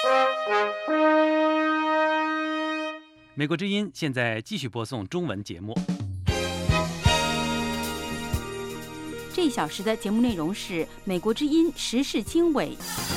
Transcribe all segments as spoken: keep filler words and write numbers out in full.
美国之音现在继续播送中文节目。 这一小时的节目内容是美国之音时事经纬。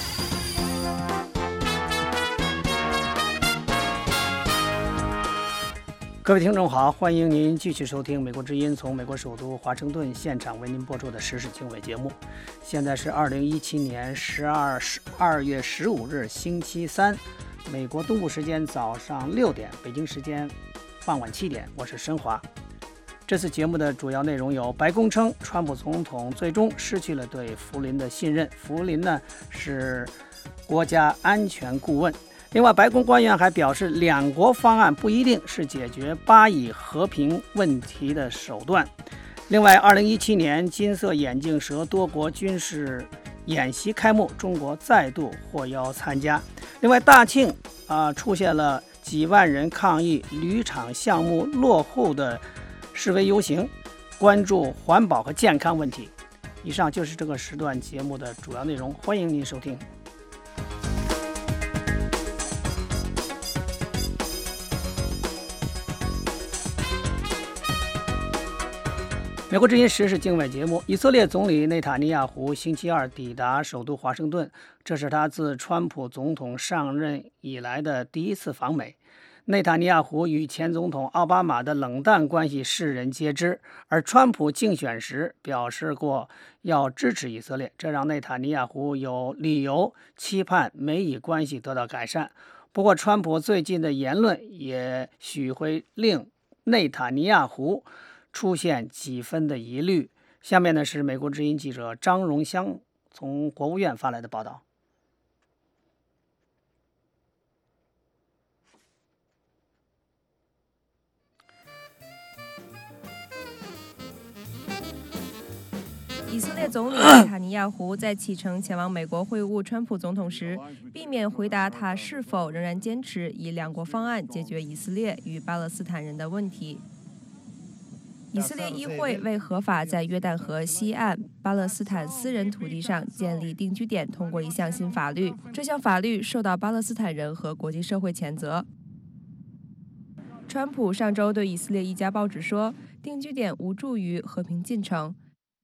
各位听众好，欢迎您继续收听美国之音从美国首都华盛顿现场为您播出的时事经纬节目。现在是二零一七年十二二月十五日星期三，美国东部时间早上六点，北京时间傍晚七点，我是申华。这次节目的主要内容有：白宫称川普总统最终失去了对福林的信任，福林呢是国家安全顾问。另外，白宫官员还表示，两国方案不一定是解决巴以和平问题的手段。另外，二零一七年金色眼镜蛇多国军事演习开幕，中国再度获邀参加。另外，大庆啊、呃、出现了几万人抗议铝厂项目落后的示威游行，关注环保和健康问题。以上就是这个时段节目的主要内容，欢迎您收听。美国之音时事经纬节目，以色列总理内塔尼亚胡星期二抵达首都华盛顿，这是他自川普总统上任以来的第一次访美。内塔尼亚胡与前总统奥巴马的冷淡关系世人皆知，而川普竞选时表示过要支持以色列，这让内塔尼亚胡有理由期盼美以关系得到改善。不过，川普最近的言论也许会令内塔尼亚胡出现几分的疑虑。下面呢是美国之音记者张荣香从国务院发来的报道。 以色列总理内塔尼亚胡在启程前往美国会晤川普总统时，避免回答他是否仍然坚持以两国方案解决以色列与巴勒斯坦人的问题。以色列议会为合法在约旦河西岸巴勒斯坦私人土地上建立定居点通过一项新法律，这项法律受到巴勒斯坦人和国际社会谴责。川普上周对以色列一家报纸说，定居点无助于和平进程。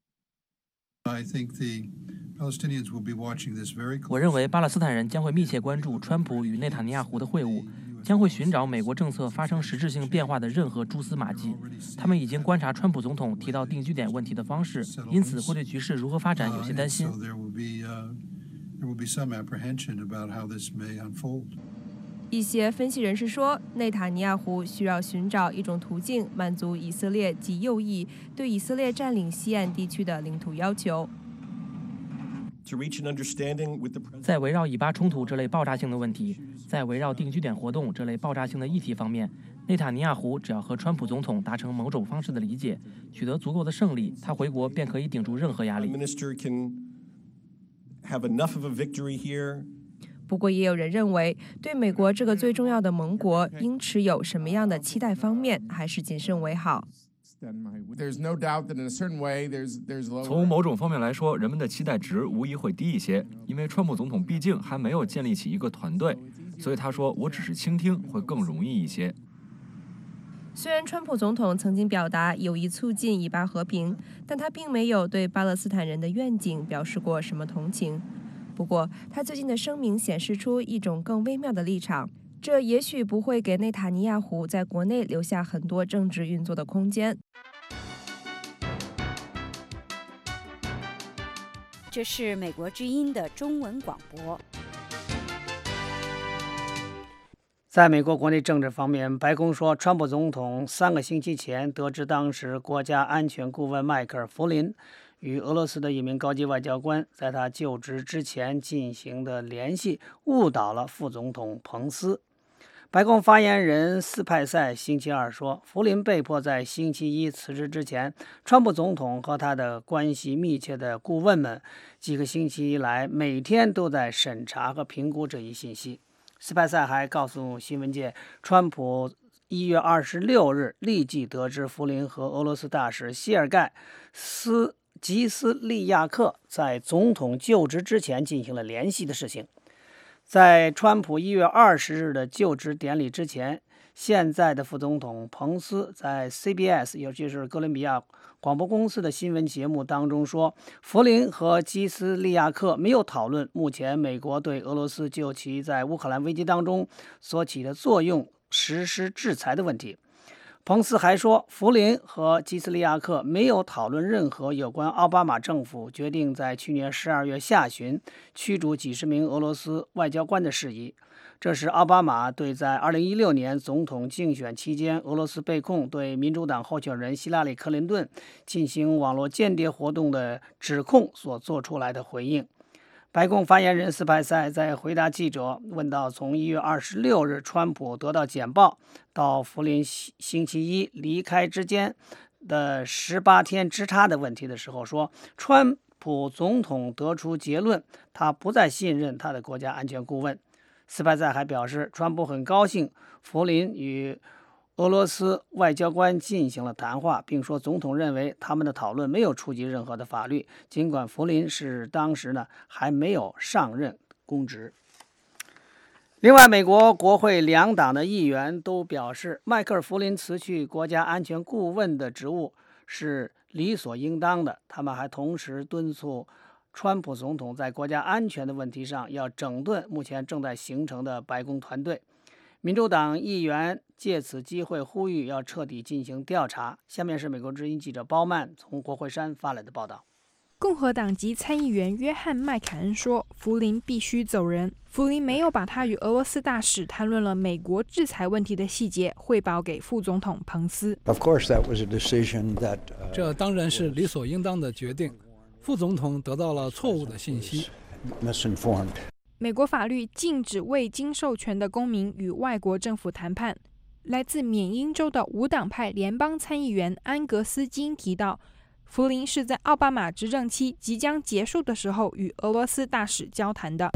我认为巴勒斯坦人将会密切关注川普与内塔尼亚胡的会晤，将会寻找美国政策发生实质性变化的任何蛛丝马迹。他们已经观察川普总统提到定居点问题的方式，因此会对局势如何发展有些担心。 一些分析人士说，内塔尼亚胡需要寻找一种途径，满足以色列及右翼对以色列占领西岸地区的领土要求。 在围绕以巴冲突这类爆炸性的问题，在围绕定居点活动这类爆炸性的议题方面，内塔尼亚胡只要和川普总统达成某种方式的理解，取得足够的胜利，他回国便可以顶住任何压力。 不过，也有人认为，对美国这个最重要的盟国应持有什么样的期待方面，还是谨慎为好。 从某种方面来说，人们的期待值无疑会低一些，因为川普总统毕竟还没有建立起一个团队，所以他说我只是倾听会更容易一些。 虽然川普总统曾经表达有意促进以巴和平，但他并没有对巴勒斯坦人的愿景表示过什么同情。不过，他最近的声明显示出一种更微妙的立场，这也许不会给内塔尼亚胡在国内留下很多政治运作的空间。 这是美国之音的中文广播。 在美国国内政治方面，白宫说，川普总统三个星期前得知当时国家安全顾问迈克尔·弗林与俄罗斯的一名高级外交官在他就职之前进行的联系，误导了副总统彭斯。白宫发言人斯派塞星期二说，弗林被迫在星期一辞职之前，川普总统和他的关系密切的顾问们几个星期以来每天都在审查和评估这一信息。斯派塞还告诉新闻界，川普一月二十六日立即得知弗林和俄罗斯大使谢尔盖斯吉斯利亚克在总统就职之前进行了联系的事情。 在川普一月二十日的就职典礼之前，现在的副总统彭斯在 C B S， 也就是哥伦比亚广播公司的新闻节目当中说，福林和基斯利亚克没有讨论目前美国对俄罗斯就其在乌克兰危机当中所起的作用实施制裁的问题。彭斯还说，福林和基斯利亚克没有讨论任何有关奥巴马政府决定在去年十二月下旬驱逐几十名俄罗斯外交官的事宜。这是奥巴马对在二零一六年总统竞选期间俄罗斯被控对民主党候选人希拉里·克林顿进行网络间谍活动的指控所做出来的回应。白宫发言人斯派塞在回答记者问到从一月二十六日川普得到简报到福林星期一离开之间的十八天之差的问题的时候说，川普总统得出结论，他不再信任他的国家安全顾问。斯派塞还表示，川普很高兴福林与俄罗斯外交官进行了谈话，并说总统认为他们的讨论没有触及任何的法律，尽管福林是当时呢还没有上任公职。另外，美国国会两党的议员都表示，迈克尔·福林辞去国家安全顾问的职务是理所应当的。他们还同时敦促川普总统在国家安全的问题上要整顿目前正在形成的白宫团队。民主党议员借此机会呼吁要彻底进行调查。下面是美国之音记者包曼从国会山发来的报道。 共和党籍参议员约翰·麦凯恩说，福林必须走人。福林没有把他与俄罗斯大使谈论了美国制裁问题的细节汇报给副总统彭斯。 这当然是理所应当的决定。副总统得到了错误的信息。 美国法律禁止未经授权的公民与外国政府谈判。来自缅因州的无党派联邦参议员安格斯金提到，福林是在奥巴马执政期即将结束的时候与俄罗斯大使交谈的。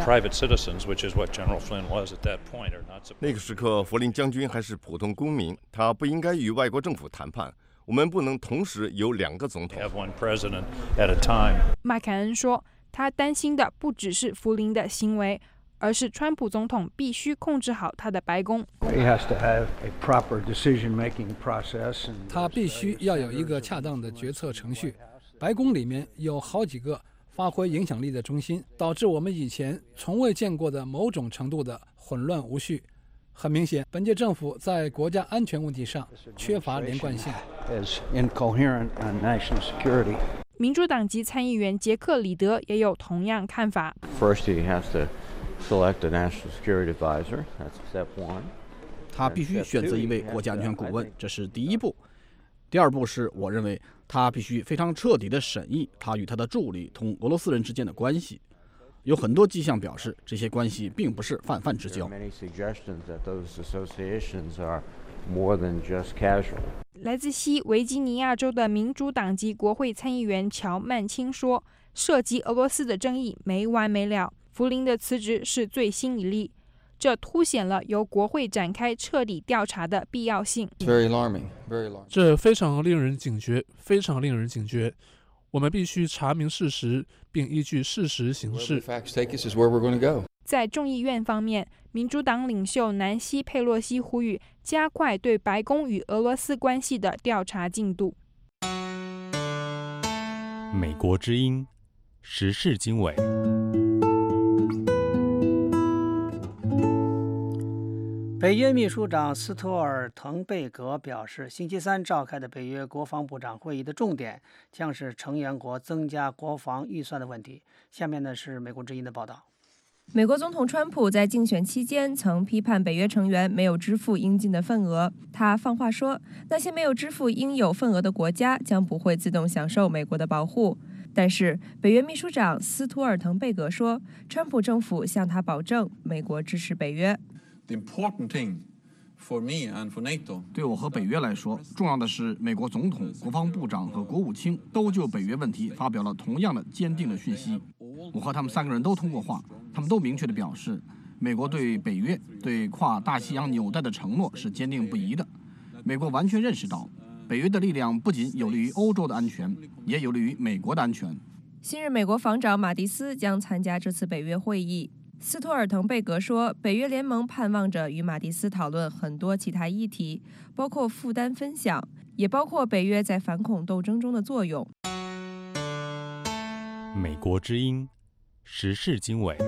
那个时刻，福林将军还是普通公民，他不应该与外国政府谈判。我们不能同时有两个总统。 麦凯恩说，他担心的不只是福林的行为，而是川普总统必须控制好他的白宫。 他必须要有一个恰当的决策程序。白宫里面有好几个发挥影响力的中心，导致我们以前从未见过的某种程度的混乱无序。很明显，本届政府在国家安全问题上缺乏连贯性。 民主党籍参议员杰克里德也有同样看法。 他必须选择一位国家安全顾问，这是第一步。第二步是，我认为他必须非常彻底地审议他与他的助理同俄罗斯人之间的关系。有很多迹象表示，这些关系并不是泛泛之交。 来自西维吉尼亚州的民主党籍国会参议员乔曼青说，涉及俄罗斯的争议没完没了，福林的辞职是最新一例，这凸显了由国会展开彻底调查的必要性。 这非常令人警觉，非常令人警觉。我们必须查明事实，并依据事实行事。 在众议院方面，民主党领袖南希·佩洛西呼吁加快对白宫与俄罗斯关系的调查进度。 美国之音时事经纬。 北约秘书长斯托尔滕贝格表示，星期三召开的北约国防部长会议的重点将是成员国增加国防预算的问题。下面呢是美国之音的报道。 美国总统川普在竞选期间曾批判北约成员没有支付应尽的份额。他放话说，那些没有支付应有份额的国家将不会自动享受美国的保护。但是，北约秘书长斯图尔滕贝格说，川普政府向他保证，美国支持北约。 对我和北约来说，重要的是美国总统、国防部长和国务卿都就北约问题发表了同样的坚定的讯息。我和他们三个人都通过话，他们都明确地表示，美国对北约、对跨大西洋纽带的承诺是坚定不移的。美国完全认识到，北约的力量不仅有利于欧洲的安全，也有利于美国的安全。 新任美国防长马蒂斯将参加这次北约会议。 斯托尔滕贝格说，北约联盟盼望着与马蒂斯讨论很多其他议题，包括负担分享，也包括北约在反恐斗争中的作用。 美国之音时事经纬。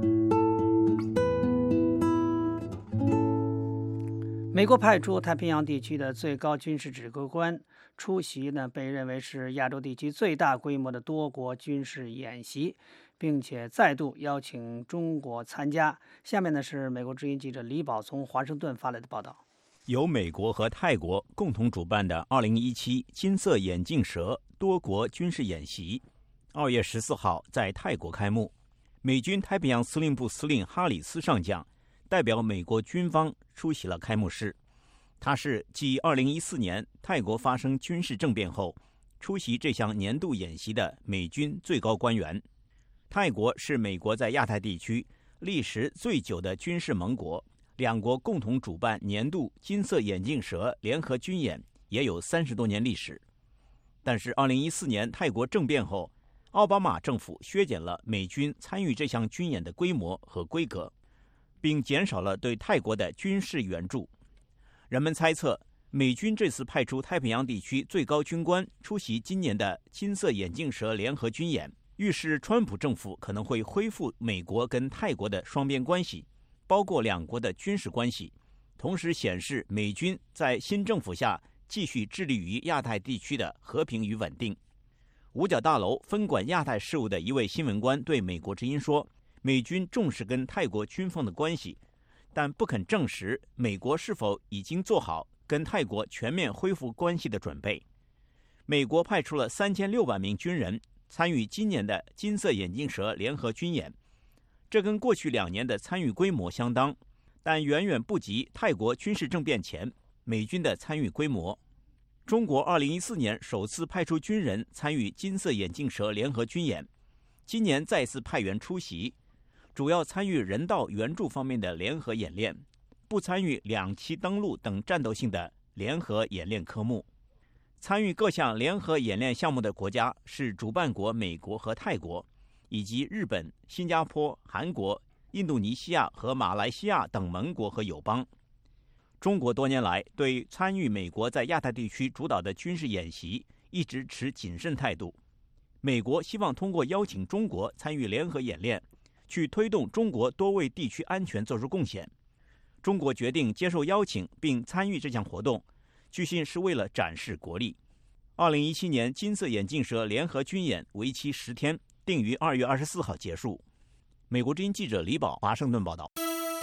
美国派出太平洋地区的最高军事指挥官出席呢，被认为是亚洲地区最大规模的多国军事演习，并且再度邀请中国参加。下面呢是美国之音记者李宝从华盛顿发来的报道。 由美国和泰国共同主办的二零一七金色眼镜蛇多国军事演习，二月十四号在泰国开幕。美军太平洋司令部司令哈里斯上将代表美国军方出席了开幕式。他是继二零一四年泰国发生军事政变后出席这项年度演习的美军最高官员。泰国是美国在亚太地区历时最久的军事盟国，两国共同主办年度金色眼镜蛇联合军演也有三十多年历史。但是二零一四年泰国政变后，奥巴马政府削减了美军参与这项军演的规模和规格，并减少了对泰国的军事援助。人们猜测，美军这次派出太平洋地区最高军官出席今年的金色眼镜蛇联合军演，预示川普政府可能会恢复美国跟泰国的双边关系，包括两国的军事关系，同时显示美军在新政府下继续致力于亚太地区的和平与稳定。五角大楼分管亚太事务的一位新闻官对美国之音说，美军重视跟泰国军方的关系，但不肯证实美国是否已经做好跟泰国全面恢复关系的准备。美国派出了三千六百名军人参与今年的金色眼镜蛇联合军演，这跟过去两年的参与规模相当，但远远不及泰国军事政变前美军的参与规模。中国二零一四年首次派出军人参与金色眼镜蛇联合军演，今年再次派员出席，主要参与人道援助方面的联合演练，不参与两栖登陆等战斗性的联合演练科目。参与各项联合演练项目的国家是主办国美国和泰国，以及日本、新加坡、韩国、印度尼西亚和马来西亚等盟国和友邦。中国多年来对参与美国在亚太地区主导的军事演习一直持谨慎态度。美国希望通过邀请中国参与联合演练，去推动中国多为地区安全做出贡献。中国决定接受邀请并参与这项活动，据信是为了展示国力。二零一七年金色眼镜蛇联合军演为期十天，定于二月二十四号结束。美国之音记者李宝华盛顿报道。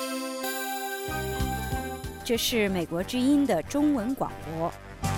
这是美国之音的中文广播。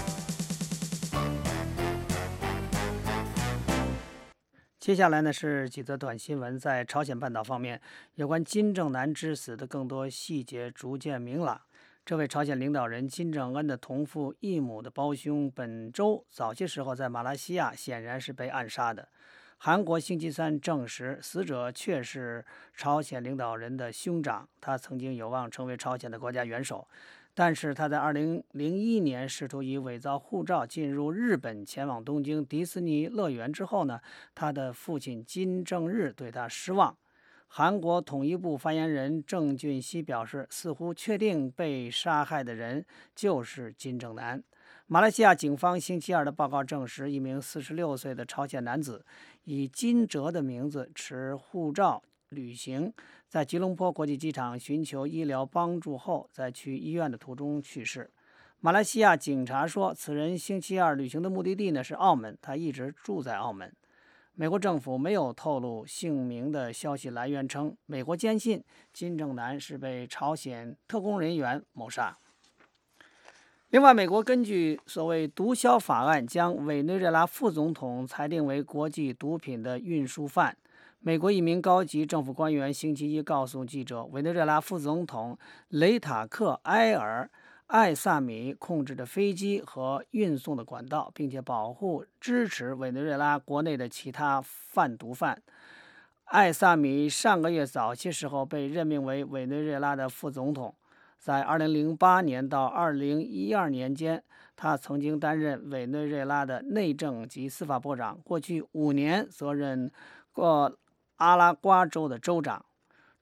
接下来呢是几则短新闻。在朝鲜半岛方面，有关金正男之死的更多细节逐渐明朗。这位朝鲜领导人金正恩的同父异母的胞兄本周早些时候在马来西亚显然是被暗杀的。韩国星期三证实，死者确是朝鲜领导人的兄长，他曾经有望成为朝鲜的国家元首，但是他在二零零一年试图以伪造护照进入日本，前往东京迪士尼乐园之后呢，他的父亲金正日对他失望。韩国统一部发言人郑俊熙表示，似乎确定被杀害的人就是金正男。马来西亚警方星期二的报告证实，一名四十六岁的朝鲜男子以金哲的名字持护照旅行，在吉隆坡国际机场寻求医疗帮助后，在去医院的途中去世。马来西亚警察说，此人星期二旅行的目的地呢是澳门，他一直住在澳门。美国政府没有透露姓名的消息来源称，美国坚信金正男是被朝鲜特工人员谋杀。另外，美国根据所谓毒枭法案，将委内瑞拉副总统裁定为国际毒品的运输犯。美国一名高级政府官员星期一告诉记者，委内瑞拉副总统雷塔克埃尔艾萨米控制着飞机和运送的管道，并且保护支持委内瑞拉国内的其他贩毒犯。艾萨米上个月早些时候被任命为委内瑞拉的副总统。在二零零八年到二零一二年间，他曾经担任委内瑞拉的内政及司法部长，过去五年则任过阿拉瓜州的州长。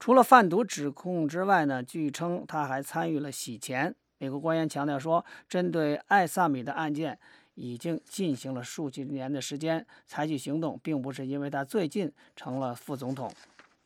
除了贩毒指控之外呢，据称他还参与了洗钱。美国官员强调说，针对艾萨米的案件已经进行了数十年的时间，采取行动并不是因为他最近成了副总统。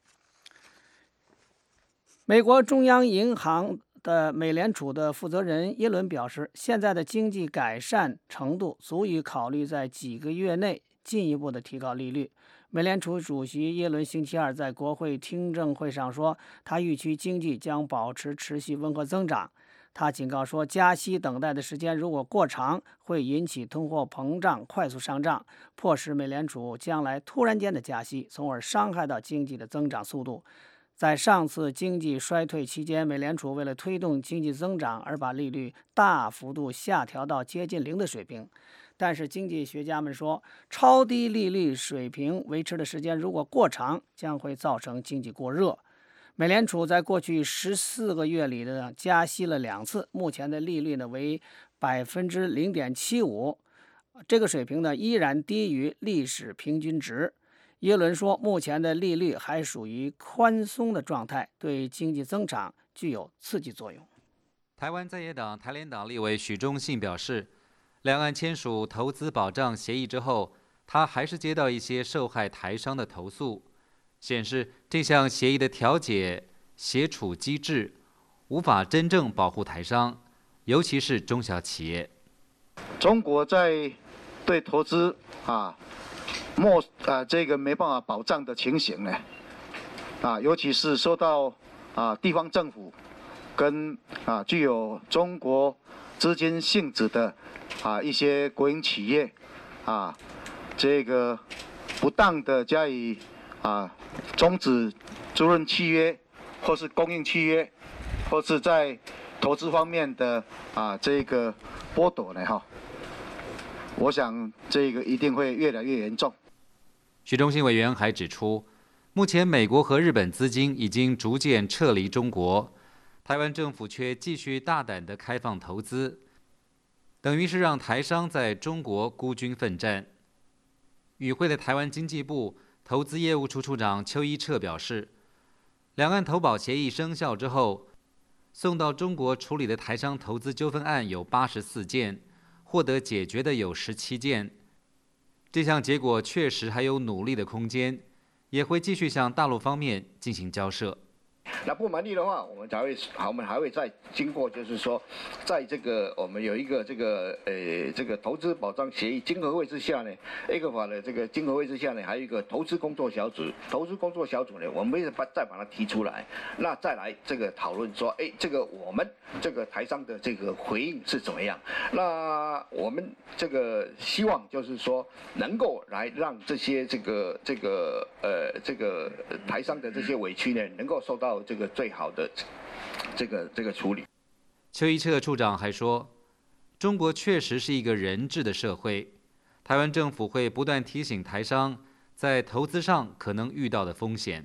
美国中央银行的美联储的负责人耶伦表示，现在的经济改善程度足以考虑在几个月内进一步的提高利率。美联储主席耶伦星期二在国会听证会上说，他预期经济将保持持续温和增长。他警告说，加息等待的时间如果过长，会引起通货膨胀快速上涨，迫使美联储将来突然间的加息，从而伤害到经济的增长速度。在上次经济衰退期间，美联储为了推动经济增长而把利率大幅度下调到接近零的水平。但是经济学家们说，超低利率水平维持的时间如果过长，将会造成经济过热。美联储在过去十四个月里的加息了两次，目前的利率呢为百分之零点七五，这个水平呢依然低于历史平均值。耶伦说，目前的利率还属于宽松的状态，对经济增长具有刺激作用。 台湾在野党台联党立委许忠信表示，两岸签署投资保障协议之后，他还是接到一些受害台商的投诉，显示这项协议的调解协处机制无法真正保护台商，尤其是中小企业。 中国在对投资啊莫啊这个没办法保障的情形呢，啊，尤其是受到啊地方政府跟啊具有中国资金性质的啊一些国营企业啊这个不当的加以啊终止租赁契约，或是供应契约，或是在投资方面的啊这个剥夺呢哈，我想这个一定会越来越严重。 许忠信委员还指出，目前美国和日本资金已经逐渐撤离中国，台湾政府却继续大胆地开放投资，等于是让台商在中国孤军奋战。与会的台湾经济部投资业务处处长邱一彻表示，两岸投保协议生效之后，送到中国处理的台商投资纠纷案有八十四件，获得解决的有十七件。这项结果确实还有努力的空间，也会继续向大陆方面进行交涉。 那不满意的话，我们才会，我们还会再经过，就是说，在这个我们有一个这个呃这个投资保障协议经合会之下呢 ，A 克法的这个经合会之下呢，还有一个投资工作小组。投资工作小组呢，我们会把再把它提出来，那再来这个讨论说，哎，这个我们这个台商的这个回应是怎么样？那我们这个希望就是说，能够来让这些这个这个呃这个台商的这些委屈呢，能够受到这个最好的这个这个处理。 邱一彻处长还说，中国确实是一个人治的社会，台湾政府会不断提醒台商在投资上可能遇到的风险。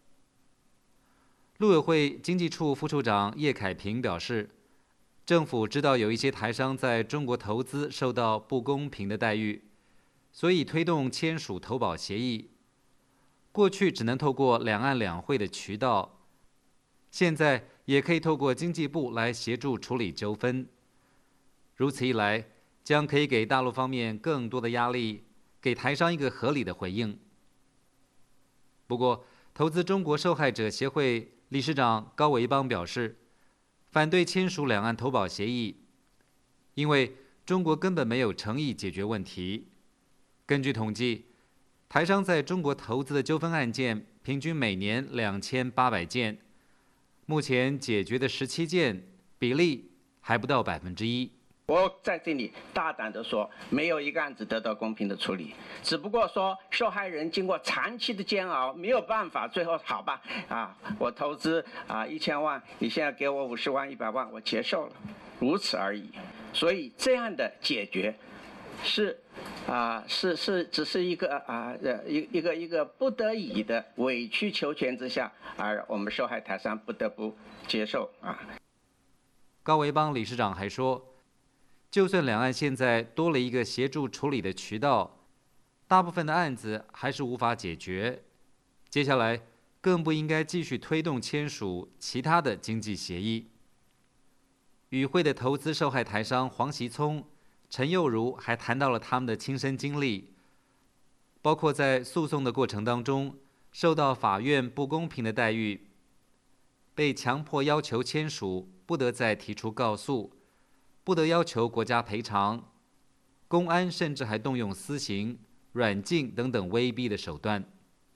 陆委会经济处副处长叶凯平表示，政府知道有一些台商在中国投资受到不公平的待遇，所以推动签署投保协议。过去只能透过两岸两会的渠道，现在也可以透过经济部来协助处理纠纷。如此一来，将可以给大陆方面更多的压力，给台商一个合理的回应。不过，投资中国受害者协会理事长高维邦表示，反对签署两岸投保协议，因为中国根本没有诚意解决问题。根据统计，台商在中国投资的纠纷案件平均每年两千八百件，目前解决的十七件，比例还不到百分之一。 我在这里大胆地说，没有一个案子得到公平的处理，只不过说受害人经过长期的煎熬，没有办法，最后好吧，啊，我投资啊一千万，你现在给我五十万、一百万，我接受了，如此而已。所以这样的解决是。啊，是是，只是一个啊，呃，一一个一个不得已的委曲求全之下，而我们受害台商不得不接受啊。 高维邦理事长还说，就算两岸现在多了一个协助处理的渠道，大部分的案子还是无法解决。接下来更不应该继续推动签署其他的经济协议。与会的投资受害台商黄习聪、陈佑如还谈到了他们的亲身经历，包括在诉讼的过程当中受到法院不公平的待遇，被强迫要求签署不得再提出告诉，不得要求国家赔偿，公安甚至还动用私刑、软禁等等威逼的手段。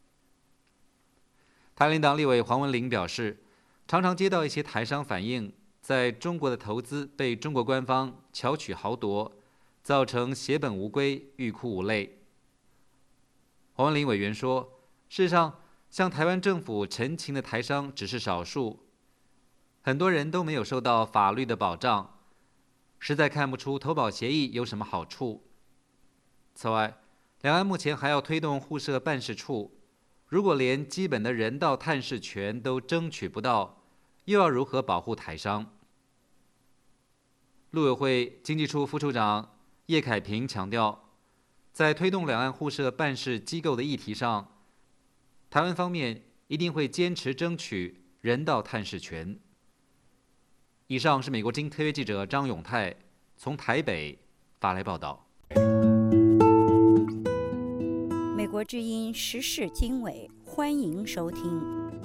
台联党立委黄文玲表示，常常接到一些台商反映，在中国的投资被中国官方巧取豪夺，造成血本无归、欲哭无泪。黄文玲委员说，事实上，向台湾政府陈情的台商只是少数，很多人都没有受到法律的保障，实在看不出投保协议有什么好处。此外，两岸目前还要推动互设办事处，如果连基本的人道探视权都争取不到，又要如何保护台商？陆委会经济处副处长叶凯平强调，在推动两岸互设办事机构的议题上，台湾方面一定会坚持争取人道探视权。以上是美国之音特约记者张永泰从台北发来报道。 美国之音时事经纬，欢迎收听。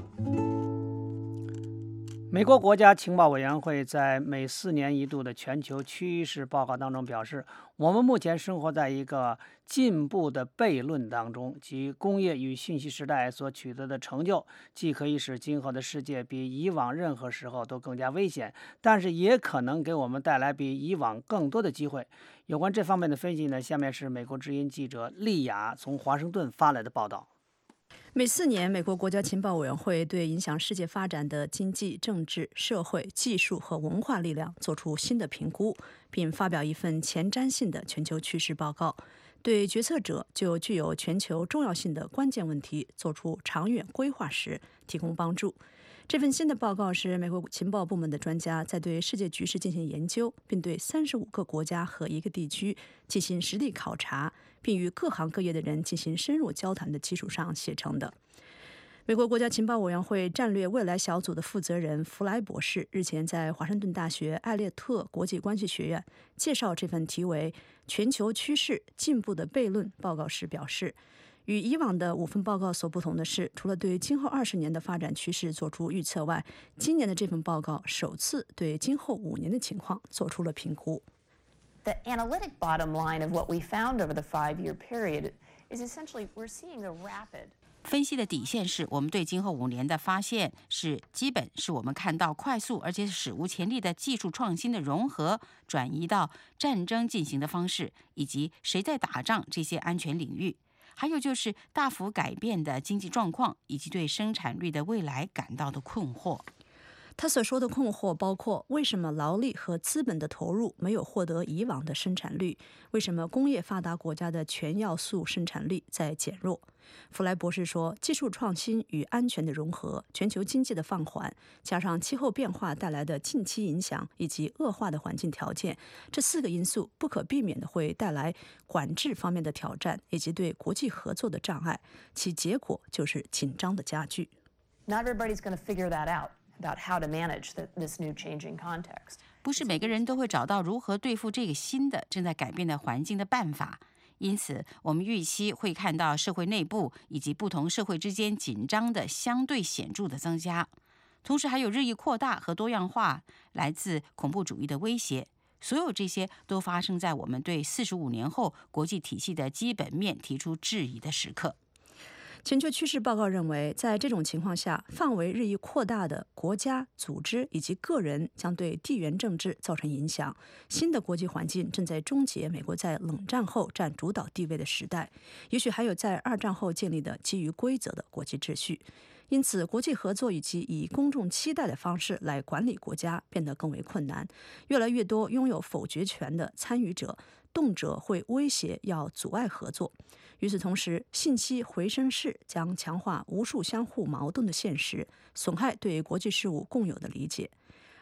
美国国家情报委员会在每四年一度的全球趋势报告当中表示，我们目前生活在一个进步的悖论当中，即工业与信息时代所取得的成就，既可以使今后的世界比以往任何时候都更加危险，但是也可能给我们带来比以往更多的机会。有关这方面的分析呢，下面是美国之音记者丽雅从华盛顿发来的报道。 每四年，美国国家情报委员会对影响世界发展的经济、政治、社会、技术和文化力量做出新的评估，并发表一份前瞻性的全球趋势报告，对决策者就具有全球重要性的关键问题做出长远规划时提供帮助。这份新的报告是美国情报部门的专家在对世界局势进行研究，并对三十五个国家和一个地区进行实地考察，并与各行各业的人进行深入交谈的基础上写成的。美国国家情报委员会战略未来小组的负责人弗莱博士日前在华盛顿大学艾略特国际关系学院介绍这份题为《全球趋势进步的悖论》报告时表示，与以往的五份报告所不同的是，除了对今后二十年的发展趋势做出预测外，今年的这份报告首次对今后五年的情况做出了评估。 The analytic bottom line of what we found over the five-year period is essentially we're seeing a rapid 分析的底线是我们对今后五年的发现是基本是我们看到快速而且史无前例的技术创新的融合转移到战争进行的方式，以及谁在打仗这些安全领域，还有就是大幅改变的经济状况，以及对生产率的未来感到的困惑。 他所说的困惑包括为什么劳力和资本的投入没有获得以往的生产率，为什么工业发达国家的全要素生产力在减弱。弗莱博士说，技术创新与安全的融合，全球经济的放缓，加上气候变化带来的近期影响以及恶化的环境条件，这四个因素不可避免的会带来管制方面的挑战以及对国际合作的障碍，其结果就是紧张的加剧。 Not everybody's going to figure that out.About how to manage the, this new changing context. 不是每个人都会找到如何对付这个新的正在改变的环境的办法，因此我们预期会看到社会内部以及不同社会之间紧张的相对显著的增加，同时还有日益扩大和多样化来自恐怖主义的威胁。所有这些都发生在我们对四十五年后国际体系的基本面提出质疑的时刻。 全球趋势报告认为，在这种情况下，范围日益扩大的国家、组织以及个人将对地缘政治造成影响。新的国际环境正在终结美国在冷战后占主导地位的时代，也许还有在二战后建立的基于规则的国际秩序。因此，国际合作以及以公众期待的方式来管理国家变得更为困难。越来越多拥有否决权的参与者，动辄会威胁要阻碍合作。与此同时，信息回声式将强化无数相互矛盾的现实，损害对国际事务共有的理解。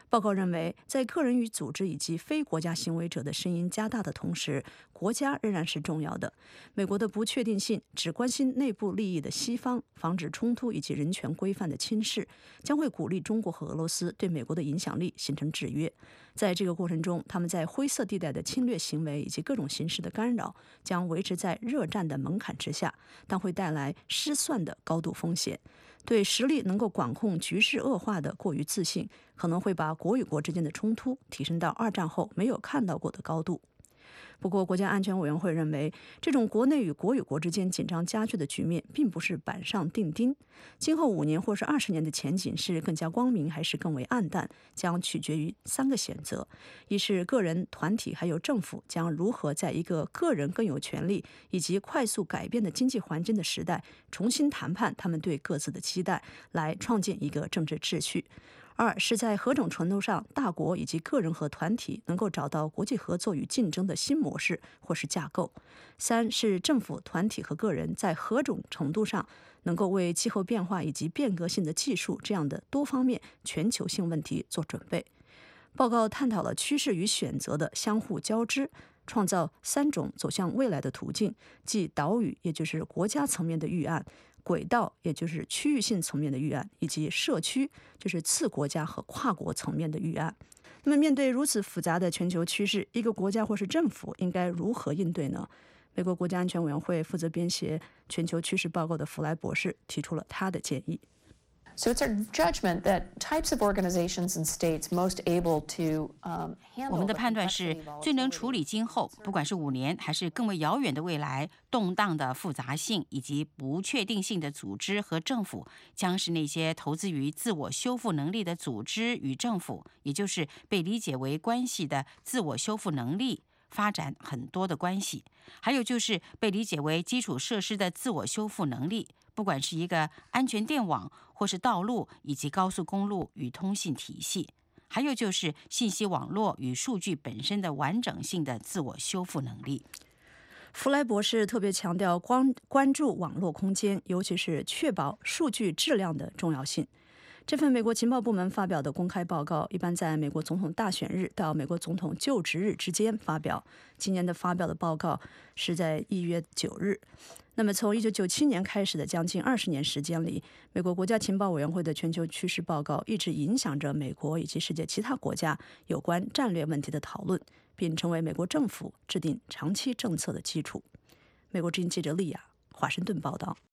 报告认为，在个人与组织以及非国家行为者的声音加大的同时，国家仍然是重要的。美国的不确定性、只关心内部利益的西方、防止冲突以及人权规范的轻视，将会鼓励中国和俄罗斯对美国的影响力形成制约。在这个过程中，他们在灰色地带的侵略行为以及各种形式的干扰，将维持在热战的门槛之下，但会带来失算的高度风险。对实力能够管控局势恶化的过于自信，可能会把国与国之间的冲突提升到二战后没有看到过的高度。不过，国家安全委员会认为，这种国内与国与国之间紧张加剧的局面并不是板上钉钉。今后五年或是二十年的前景是更加光明还是更为暗淡，将取决于三个选择：一是个人、团体还有政府将如何在一个个人更有权利以及快速改变的经济环境的时代，重新谈判他们对各自的期待，来创建一个政治秩序。二是在何种程度上，大国以及个人和团体能够找到国际合作与竞争的新模式或是架构。三是政府、团体和个人在何种程度上能够为气候变化以及变革性的技术这样的多方面全球性问题做准备。报告探讨了趋势与选择的相互交织，创造三种走向未来的途径，即岛屿，也就是国家层面的预案；轨道，也就是区域性层面的预案，以及社区，就是次国家和跨国层面的预案。那么，面对如此复杂的全球趋势，一个国家或是政府应该如何应对呢？美国国家安全委员会负责编写全球趋势报告的弗莱博士提出了他的建议。 So it's our judgment that types of organizations and states most able to um, handle. 我们的判断是，最能处理今后，不管是五年还是更为遥远的未来，动荡的复杂性以及不确定性的组织和政府，将是那些投资于自我修复能力的组织与政府，也就是被理解为关系的自我修复能力。发展很多的关系，还有就是被理解为基础设施的自我修复能力，不管是一个安全电网，或是道路以及高速公路与通信体系，还有就是信息网络与数据本身的完整性的自我修复能力。 弗莱博士特别强调关关注网络空间，尤其是确保数据质量的重要性。这份美国情报部门发表的公开报告，一般在美国总统大选日到美国总统就职日之间发表。今年的发表的报告是在一月九日。那么，从一九九七年开始的将近二十年时间里，美国国家情报委员会的全球趋势报告一直影响着美国以及世界其他国家有关战略问题的讨论，并成为美国政府制定长期政策的基础。美国之音记者莉亚，华盛顿报道。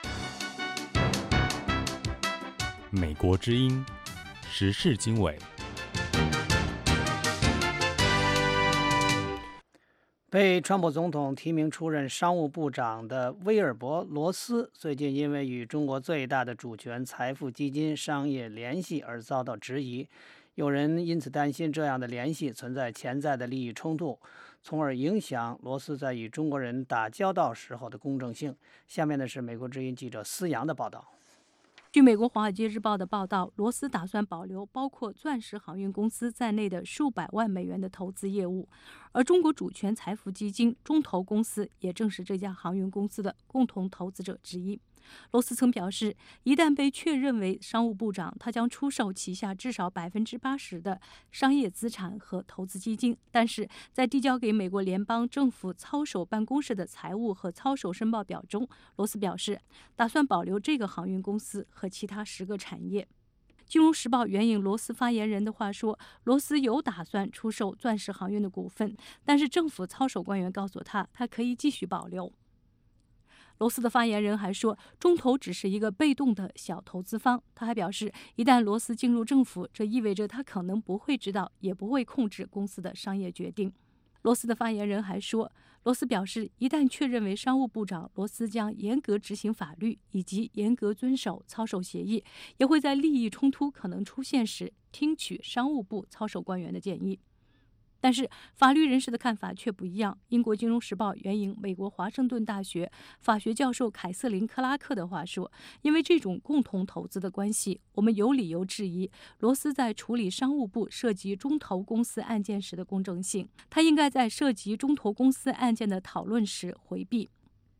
美国之音时事经纬。 被川普总统提名出任商务部长的威尔伯·罗斯，最近因为与中国最大的主权财富基金商业联系而遭到质疑。有人因此担心这样的联系存在潜在的利益冲突，从而影响罗斯在与中国人打交道时候的公正性。下面的是美国之音记者思阳的报道。 据美国《华尔街日报》的报道，罗斯打算保留包括钻石航运公司在内的数百万美元的投资业务，而中国主权财富基金中投公司也正是这家航运公司的共同投资者之一。罗斯曾表示，一旦被确认为商务部长，他将出售旗下至少百分之八十的商业资产和投资基金。但是在递交给美国联邦政府操守办公室的财务和操守申报表中，罗斯表示打算保留这个航运公司和其他十个产业。金融时报援引罗斯发言人的话说，罗斯有打算出售钻石航运的股份，但是政府操守官员告诉他，他可以继续保留。罗斯的发言人还说，中投只是一个被动的小投资方。他还表示，一旦罗斯进入政府，这意味着他可能不会知道，也不会控制公司的商业决定。罗斯的发言人还说，罗斯表示，一旦确认为商务部长，罗斯将严格执行法律，以及严格遵守操守协议，也会在利益冲突可能出现时听取商务部操守官员的建议。但是法律人士的看法却不一样。英国《金融时报》援引美国华盛顿大学法学教授凯瑟琳·克拉克的话说，因为这种共同投资的关系，我们有理由质疑罗斯在处理商务部涉及中投公司案件时的公正性。他应该在涉及中投公司案件的讨论时回避。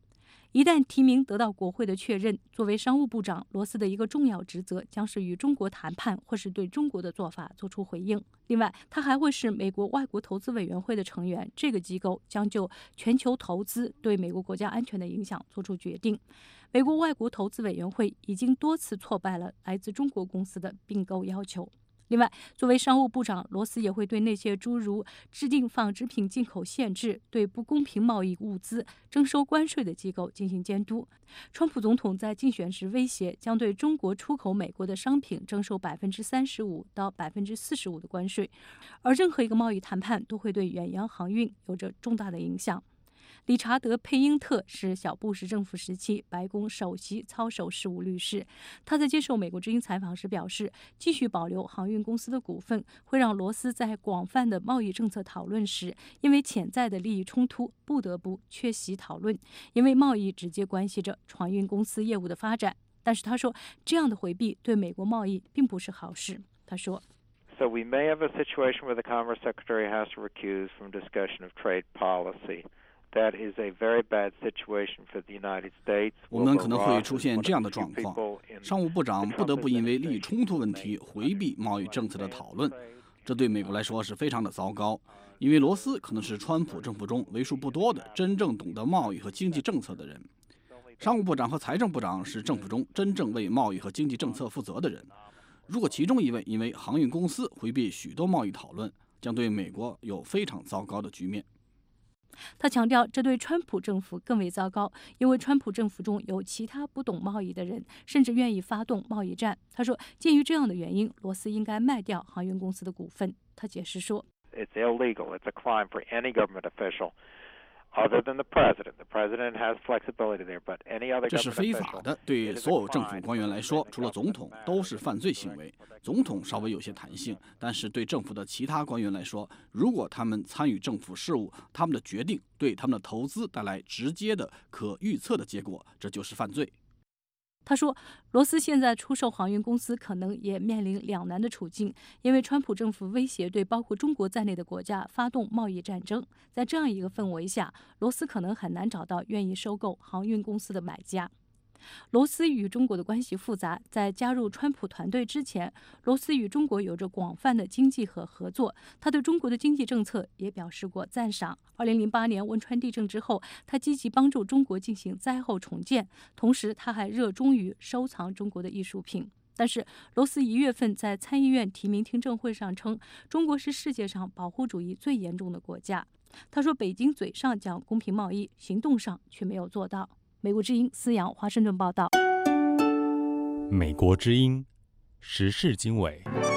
一旦提名得到国会的确认，作为商务部长，罗斯的一个重要职责将是与中国谈判，或是对中国的做法做出回应。另外，他还会是美国外国投资委员会的成员，这个机构将就全球投资对美国国家安全的影响做出决定。美国外国投资委员会已经多次挫败了来自中国公司的并购要求。另外，作为商务部长，罗斯也会对那些诸如制定纺织品进口限制、对不公平贸易物资征收关税的机构进行监督。川普总统在竞选时威胁将对中国出口美国的商品征收百分之三十五到百分之四十五的关税，而任何一个贸易谈判都会对远洋航运有着重大的影响。理查德·佩因特是小布什政府时期白宫首席操守事务律师。他在接受美国之音采访时表示，继续保留航运公司的股份会让罗斯在广泛的贸易政策讨论时，因为潜在的利益冲突不得不缺席讨论，因为贸易直接关系着船运公司业务的发展。但是他说，这样的回避对美国贸易并不是好事。他说 So we may have a situation where the Commerce Secretary has to recuse from discussion of trade policy.That is a very bad situation for the United States. 我们可能会出现这样的状况：商务部长不得不因为利益冲突问题回避贸易政策的讨论，这对美国来说是非常的糟糕。因为罗斯可能是川普政府中为数不多的真正懂得贸易和经济政策的人。商务部长和财政部长是政府中真正为贸易和经济政策负责的人。如果其中一位因为航运公司回避许多贸易讨论，将对美国有非常糟糕的局面。 他强调，这对川普政府更为糟糕，因为川普政府中有其他不懂贸易的人，甚至愿意发动贸易战。他说，鉴于这样的原因，罗斯应该卖掉航运公司的股份。他解释说 It's illegal. It's a crime for any government official other than the president. The president has flexibility there, but any other government official. 这是非法的，对所有政府官员来说，除了总统都是犯罪行为。总统稍微有些弹性，但是对政府的其他官员来说，如果他们参与政府事务，他们的决定对他们的投资带来直接的、可预测的结果，这就是犯罪。 他说，罗斯现在出售航运公司可能也面临两难的处境，因为川普政府威胁对包括中国在内的国家发动贸易战争。在这样一个氛围下，罗斯可能很难找到愿意收购航运公司的买家。罗斯与中国的关系复杂，在加入川普团队之前，罗斯与中国有着广泛的经济和合作。他对中国的经济政策也表示过赞赏。二零零八年汶川地震之后，他积极帮助中国进行灾后重建，同时他还热衷于收藏中国的艺术品。但是，罗斯一月份在参议院提名听证会上称，中国是世界上保护主义最严重的国家。他说，北京嘴上讲公平贸易，行动上却没有做到。美国之音思阳华盛顿报道。 美国之音时事经纬。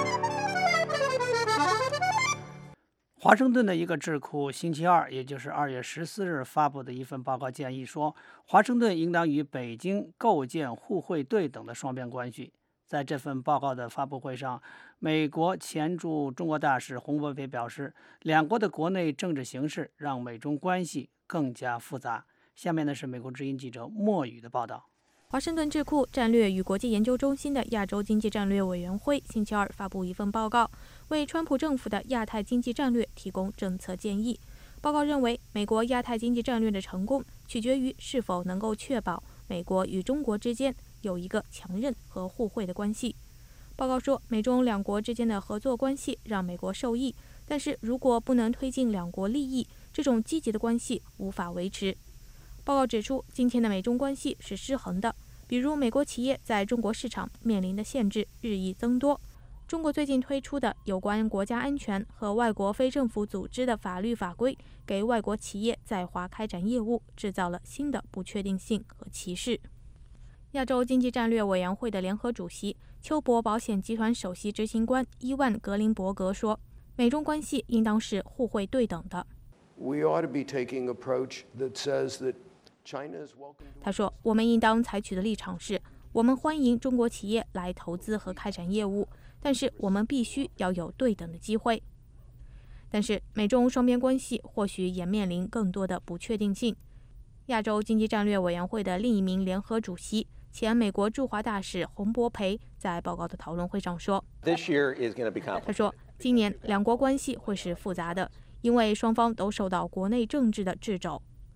华盛顿的一个智库星期二，也就是二月十四日发布的一份报告建议说，华盛顿应当与北京构建互惠对等的双边关系。在这份报告的发布会上，美国前驻中国大使洪博培表示，两国的国内政治形势让美中关系更加复杂。下面呢是美国之音记者莫宇的报道。 华盛顿智库战略与国际研究中心的亚洲经济战略委员会星期二发布一份报告，为川普政府的亚太经济战略提供政策建议。报告认为，美国亚太经济战略的成功取决于是否能够确保美国与中国之间有一个强韧和互惠的关系。报告说，美中两国之间的合作关系让美国受益，但是如果不能推进两国利益，这种积极的关系无法维持。报告指出，今天的美中关系是失衡的，比如美国企业在中国市场面临的限制日益增多，中国最近推出的有关国家安全和外国非政府组织的法律法规，给外国企业在华开展业务制造了新的不确定性和歧视。亚洲经济战略委员会的联合主席、邱博保险集团首席执行官伊万·格林伯格说，美中关系应当是互惠对等的。 We ought to be taking an approach that says that 他说，我们应当采取的立场是，我们欢迎中国企业来投资和开展业务，但是我们必须要有对等的机会。但是美中双边关系或许也面临更多的不确定性。亚洲经济战略委员会的另一名联合主席、前美国驻华大使洪博培在报告的讨论会上说，他说，今年两国关系会是复杂的，因为双方都受到国内政治的掣肘。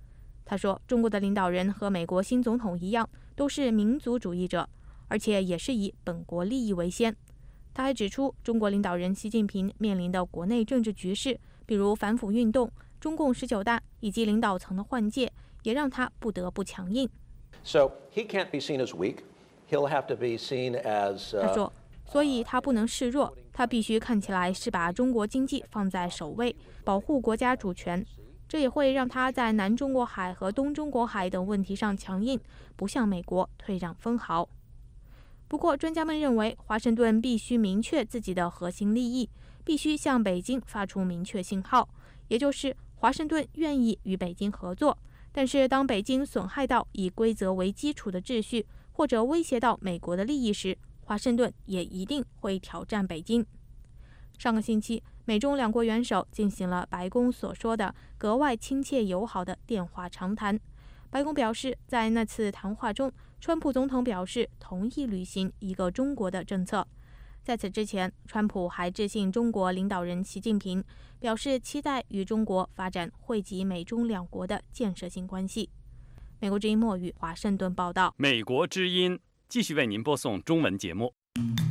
他说，中国的领导人和美国新总统一样，都是民族主义者，而且也是以本国利益为先。他还指出，中国领导人习近平面临的国内政治局势，比如反腐运动、中共十九大以及领导层的换届，也让他不得不强硬。 So he can't be seen as weak. He'll have to be seen as. 他说，所以他不能示弱，他必须看起来是把中国经济放在首位，保护国家主权。这也会让他在南中国海和东中国海等问题上强硬，不向美国退让分毫。不过，专家们认为，华盛顿必须明确自己的核心利益，必须向北京发出明确信号，也就是华盛顿愿意与北京合作，但是当北京损害到以规则为基础的秩序，或者威胁到美国的利益时，华盛顿也一定会挑战北京。上个星期，美中两国元首进行了白宫所说的格外亲切友好的电话长谈。白宫表示，在那次谈话中，川普总统表示同意履行一个中国的政策。在此之前，川普还致信中国领导人习近平，表示期待与中国发展惠及美中两国的建设性关系。美国之音莫语华盛顿报道。 美国之音继续为您播送中文节目。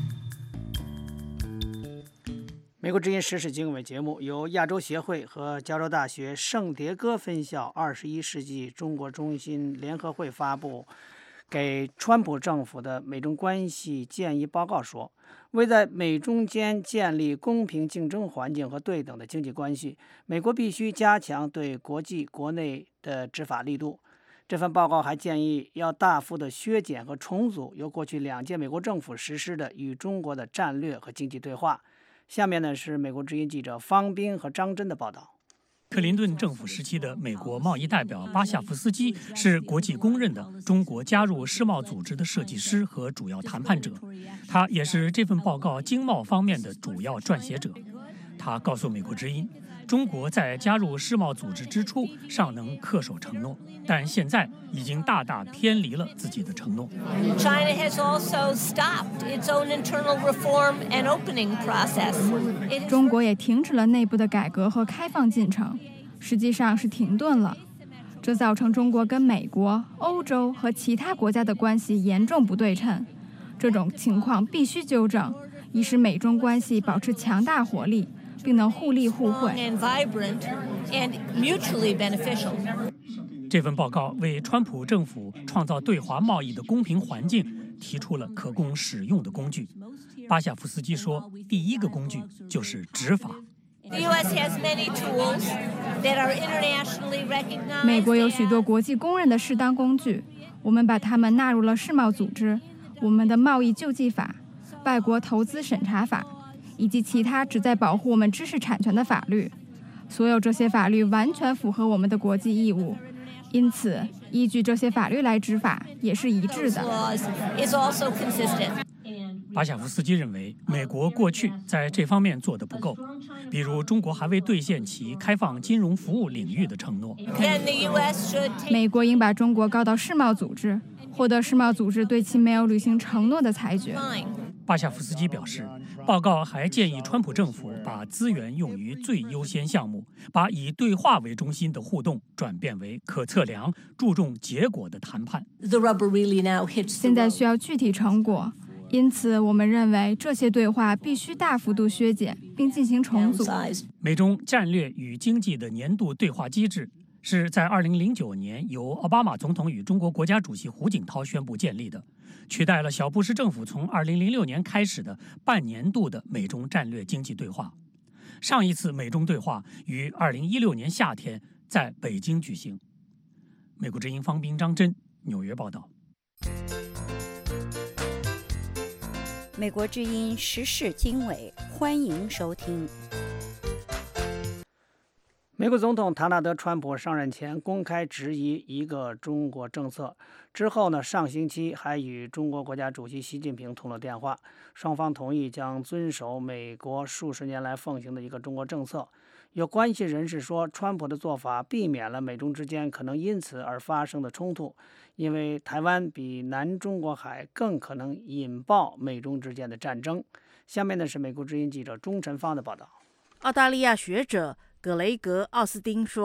美国之音时事经纬节目由亚洲协会和加州大学圣迭戈分校二十一世纪中国中心联合会发布给川普政府的美中关系建议报告说，为在美中间建立公平竞争环境和对等的经济关系，美国必须加强对国际国内的执法力度。这份报告还建议要大幅的削减和重组由过去两届美国政府实施的与中国的战略和经济对话。下面呢是美国之音记者方斌和张真的报道。 克林顿政府时期的美国贸易代表巴夏夫斯基是国际公认的中国加入世贸组织的设计师和主要谈判者，他也是这份报告经贸方面的主要撰写者。他告诉美国之音，中国在加入世贸组织之初尚能恪守承诺，但现在已经大大偏离了自己的承诺。 China has also stopped its own internal reform and opening process. 中国也停止了内部的改革和开放进程，实际上是停顿了。这造成中国跟美国、欧洲和其他国家的关系严重不对称。这种情况必须纠正，以使美中关系保持强大活力，并能互利互惠。 这份报告为川普政府创造对华贸易的公平环境提出了可供使用的工具。巴夏夫斯基说，第一个工具就是执法。 美国有许多国际公认的适当工具，我们把它们纳入了世贸组织、我们的贸易救济法、外国投资审查法以及其他旨在保护我们知识产权的法律。所有这些法律完全符合我们的国际义务，因此依据这些法律来执法也是一致的。 巴夏夫斯基认为，美国过去在这方面做得不够，比如中国还未兑现其开放金融服务领域的承诺。 美国应把中国告到世贸组织，获得世贸组织对其没有履行承诺的裁决。 巴夏夫斯基表示，报告还建议川普政府把资源用于最优先项目，把以对话为中心的互动转变为可测量、注重结果的谈判。 现在需要具体成果。因此，我们认为这些对话必须大幅度削减，并进行重组。 美中战略与经济的年度对话机制是在二零零九年由奥巴马总统与中国国家主席胡锦涛宣布建立的，取代了小布什政府从二零零六年开始的半年度的美中战略经济对话。上一次美中对话于二零一六年夏天在北京举行。美国之音方斌、张真，纽约报道。 美国之音时事经纬，欢迎收听。 美国总统唐纳德·川普上任前公开质疑一个中国政策，之后呢，上星期还与中国国家主席习近平通了电话，双方同意将遵守美国数十年来奉行的一个中国政策。有关系人士说，川普的做法避免了美中之间可能因此而发生的冲突，因为台湾比南中国海更可能引爆美中之间的战争。下面呢是美国之音记者钟晨芳的报道。 澳大利亚学者格雷格·奥斯汀说，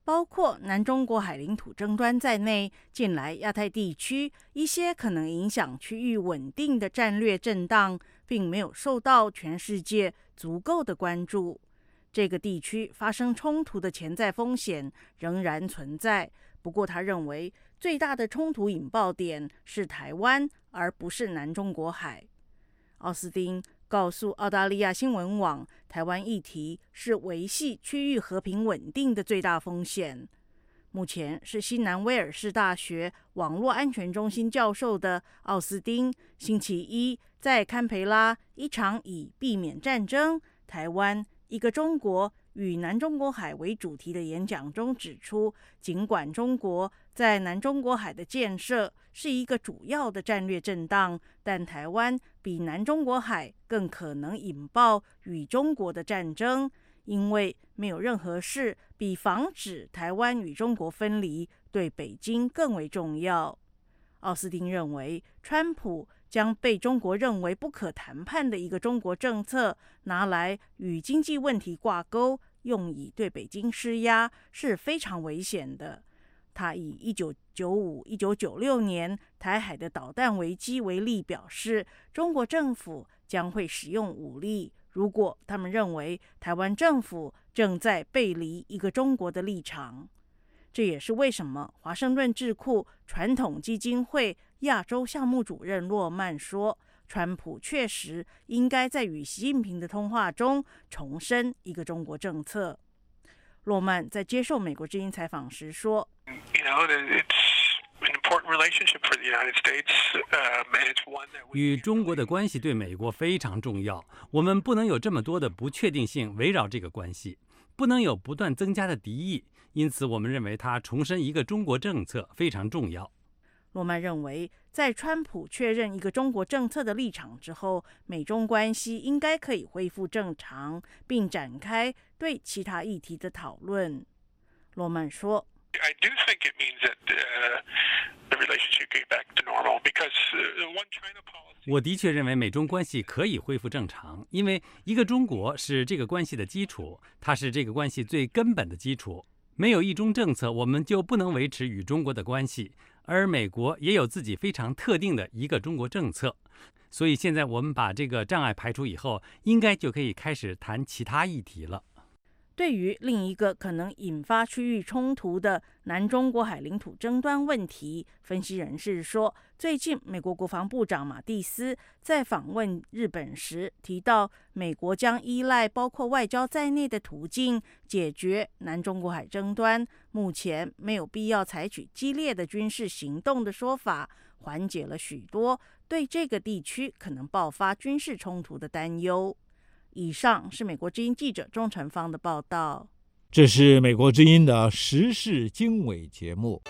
包括南中国海领土争端在内，近来亚太地区一些可能影响区域稳定的战略震荡，并没有受到全世界足够的关注。这个地区发生冲突的潜在风险仍然存在，不过他认为最大的冲突引爆点是台湾，而不是南中国海。奥斯汀告诉澳大利亚新闻网，台湾议题是维系区域和平稳定的最大风险。目前是西南威尔士大学网络安全中心教授的奥斯汀，星期一在堪培拉一场以避免战争、台湾、一个中国与南中国海为主题的演讲中指出，尽管中国在南中国海的建设是一个主要的战略震荡，但台湾比南中国海更可能引爆与中国的战争，因为没有任何事比防止台湾与中国分离对北京更为重要。奥斯汀认为，川普将被中国认为不可谈判的一个中国政策拿来与经济问题挂钩，用以对北京施压，是非常危险的。他以一九九五、一九九六年台海的导弹危机为例，表示中国政府将会使用武力，如果他们认为台湾政府正在背离一个中国的立场。这也是为什么华盛顿智库传统基金会亚洲项目主任洛曼说，川普确实应该在与习近平的通话中重申一个中国政策。洛曼在接受美国之音采访时说， You know, it's an important relationship for the United States, um, and it's one that we... 与中国的关系对美国非常重要，我们不能有这么多的不确定性围绕这个关系，不能有不断增加的敌意，因此我们认为他重申一个中国政策非常重要。 洛曼认为，在川普确认一个中国政策的立场之后，美中关系应该可以恢复正常，并展开对其他议题的讨论。洛曼说， I do think it means that uh, the relationship get back to normal because uh, one China policy. 我的确认为美中关系可以恢复正常，因为一个中国是这个关系的基础，它是这个关系最根本的基础。没有一中政策，我们就不能维持与中国的关系，而美国也有自己非常特定的一个中国政策。所以现在我们把这个障碍排除以后，应该就可以开始谈其他议题了。 对于另一个可能引发区域冲突的南中国海领土争端问题，分析人士说，最近美国国防部长马蒂斯在访问日本时提到，美国将依赖包括外交在内的途径解决南中国海争端，目前没有必要采取激烈的军事行动的说法，缓解了许多对这个地区可能爆发军事冲突的担忧。以上是美国之音记者钟成芳的报道。 这是美国之音的时事经纬节目。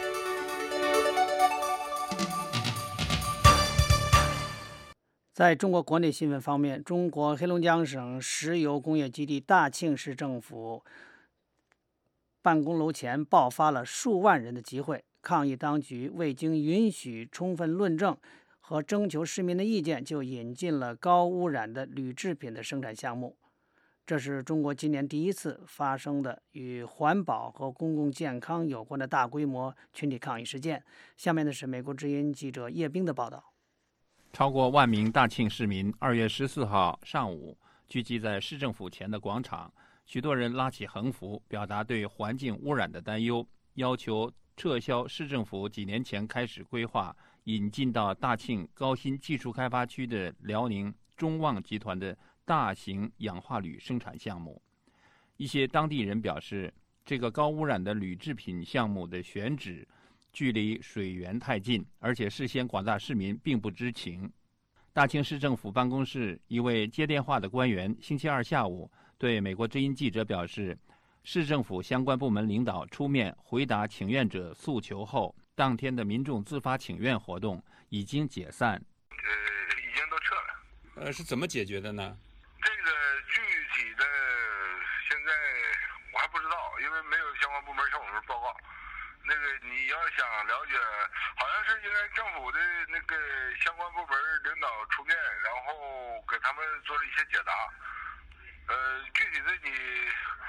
在中国国内新闻方面，中国黑龙江省石油工业基地大庆市政府办公楼前爆发了数万人的集会，抗议当局未经允许、充分论证和征求市民的意见就引进了高污染的铝制品的生产项目。这是中国今年第一次发生的与环保和公共健康有关的大规模群体抗议事件。下面的是美国之音记者叶冰的报道。 超过万名大庆市民二月十四号上午聚集在市政府前的广场，许多人拉起横幅，表达对环境污染的担忧，要求撤销市政府几年前开始规划引进到大庆高新技术开发区的辽宁中旺集团的大型氧化铝生产项目。一些当地人表示，这个高污染的铝制品项目的选址距离水源太近，而且事先广大市民并不知情。大庆市政府办公室一位接电话的官员星期二下午对美国之音记者表示，市政府相关部门领导出面回答请愿者诉求后，当天的民众自发请愿活动已经解散。 呃，已经都撤了。 呃，是怎么解决的呢？ 这个具体的现在我还不知道，因为没有相关部门向我们报告。那个你要想了解，好像是应该政府的那个相关部门领导出面，然后给他们做了一些解答。呃，具体的你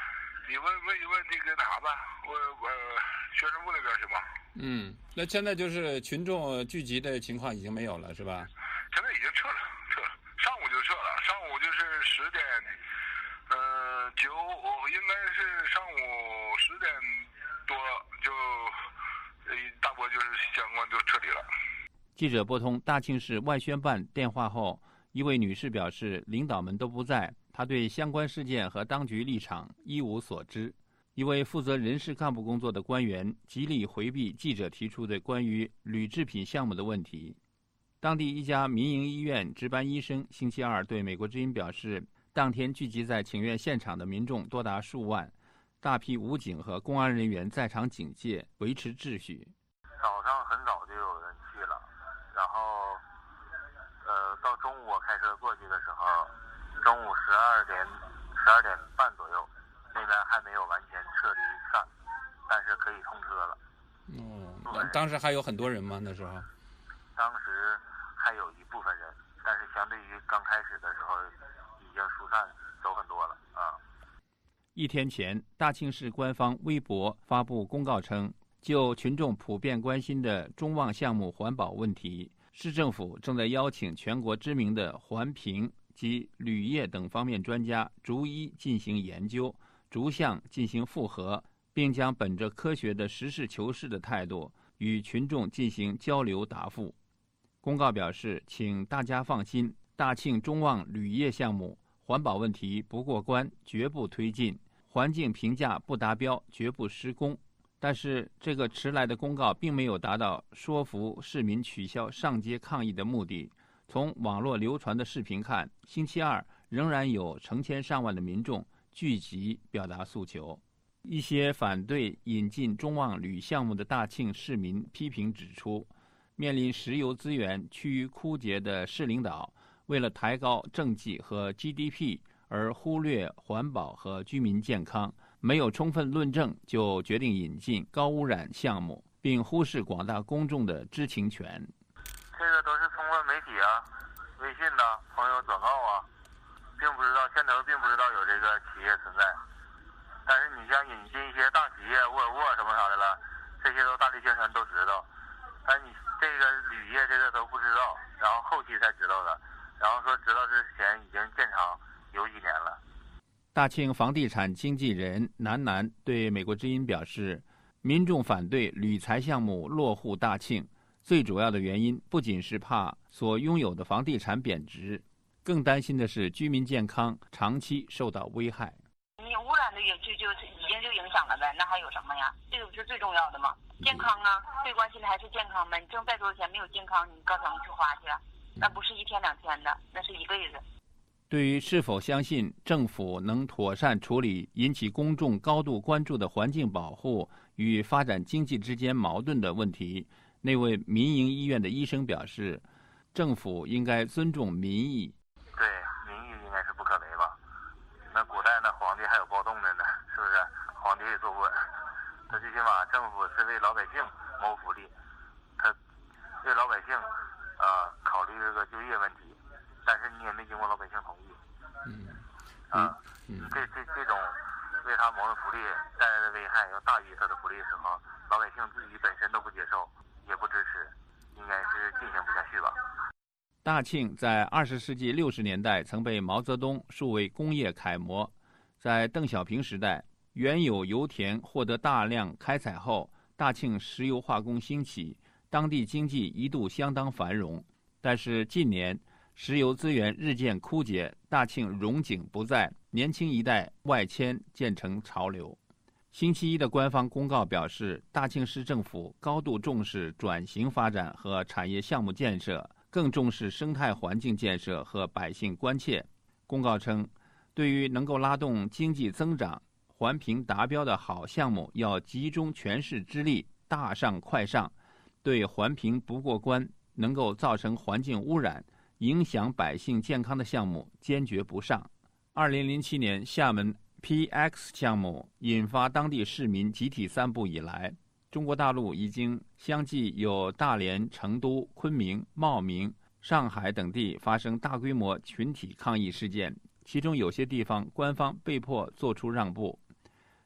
你问问一问那个那啥吧，我我宣传部那边去吧。 嗯，那现在就是群众聚集的情况已经没有了，是吧？ 现在已经撤了，撤了，上午就撤了，上午就是十点，呃，九，我应该是上午十点多就，呃，大波就是相关就撤离了。 记者拨通大庆市外宣办电话后，一位女士表示，领导们都不在，她对相关事件和当局立场一无所知。一位负责人事干部工作的官员极力回避记者提出的关于铝制品项目的问题。当地一家民营医院值班医生星期二对美国之音表示，当天聚集在请愿现场的民众多达数万，大批武警和公安人员在场警戒，维持秩序。 早上很早就有人去了，然后呃，到中午我开车过去的时候，中午十二点十二点半左右，那边还没有完全撤离散，但是可以通车了。 哦，当时还有很多人吗？那时候？ 当时还有一部分人，但是相对于刚开始的时候，已经疏散走很多了啊。 一天前，大庆市官方微博发布公告称，就群众普遍关心的中旺项目环保问题，市政府正在邀请全国知名的环评及铝业等方面专家逐一进行研究，逐项进行复核，并将本着科学的实事求是的态度与群众进行交流答复。公告表示，请大家放心，大庆中旺铝业项目环保问题不过关，绝不推进；环境评价不达标，绝不施工。但是，这个迟来的公告并没有达到说服市民取消上街抗议的目的。从网络流传的视频看，星期二仍然有成千上万的民众聚集表达诉求。一些反对引进中旺铝项目的大庆市民批评指出，面临石油资源趋于枯竭的市领导，为了抬高政绩和 G D P 而忽略环保和居民健康，没有充分论证就决定引进高污染项目，并忽视广大公众的知情权。 这个都是通过媒体啊、微信呐、啊、朋友转告啊，并不知道牵头，并不知道有这个企业存在。但是你像引进一些大企业、沃尔沃什么啥的了，这些都大力宣传都知道，但你这个铝业这个都不知道，然后后期才知道的，然后说知道之前已经建厂有几年了。 大庆房地产经纪人南南对美国之音表示，民众反对铝材项目落户大庆，最主要的原因不仅是怕所拥有的房地产贬值，更担心的是居民健康长期受到危害。 你污染的也就就已经就影响了呗，那还有什么呀？这个不是最重要的吗？健康啊，最关心的还是健康呗。你挣再多钱没有健康，你告怎么去花去啊？那不是一天两天的，那是一辈子。 对于是否相信政府能妥善处理引起公众高度关注的环境保护与发展经济之间矛盾的问题，那位民营医院的医生表示，政府应该尊重民意。 对，民意应该是不可违吧？那古代那皇帝还有暴动的呢，是不是？皇帝也做过，那最起码政府是为老百姓谋福利，他为老百姓啊、呃、考虑这个就业问题，但是你也没经过老百姓同意。 嗯。 啊，嗯，这这这种为他谋的福利带来的危害要大于他的福利的时候，老百姓自己本身都不接受，也不支持，应该是进行不下去吧。 大庆在二十世纪六十年代曾被毛泽东树为工业楷模，在邓小平时代，原有油田获得大量开采后，大庆石油化工兴起，当地经济一度相当繁荣。但是近年石油资源日渐枯竭，大庆荣景不再，年轻一代外迁渐成潮流。星期一的官方公告表示，大庆市政府高度重视转型发展和产业项目建设，更重视生态环境建设和百姓关切。公告称，对于能够拉动经济增长、环评达标的好项目，要集中全市之力，大上快上；对环评不过关、能够造成环境污染、影响百姓健康的项目，坚决不上。二零零七年厦门 P X 项目引发当地市民集体散步以来，中国大陆已经相继有大连、成都、昆明、茂名、上海等地发生大规模群体抗议事件，其中有些地方官方被迫做出让步。